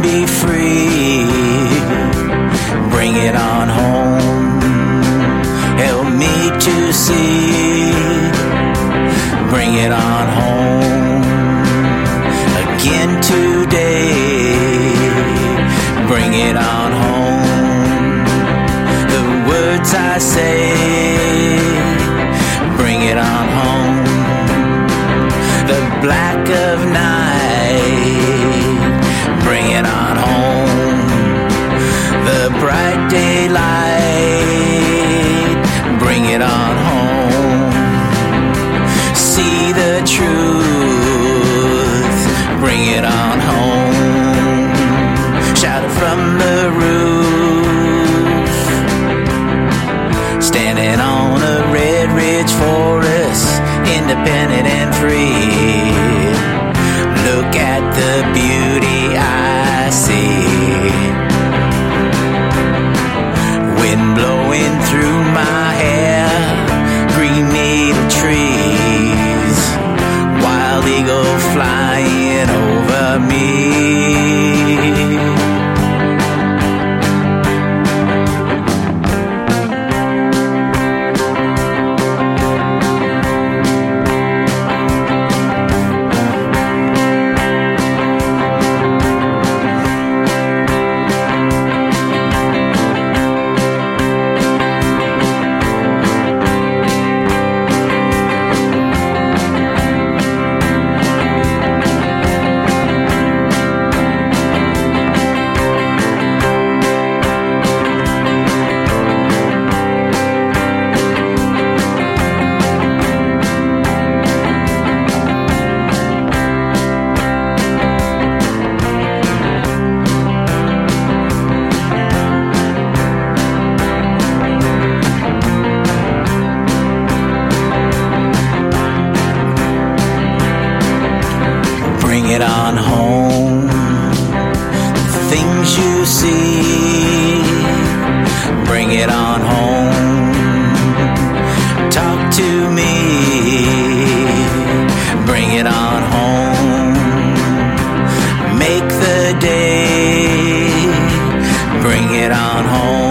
be free. Bring it on home. Help me to see. Bring it on home. Again today. Bring it on home. The words I say. Bring it on home. The black of night. Bring it on home. The bright daylight. Bring it on home. See the truth. Bring it on home. Shout it from the roof. Standing on a red ridge forest, independent and free. Look at the beauty I see. Wind blowing through my hair, green needle trees, wild eagle flying over me. Bring it on home. The things you see. Bring it on home. Talk to me. Bring it on home. Make the day. Bring it on home.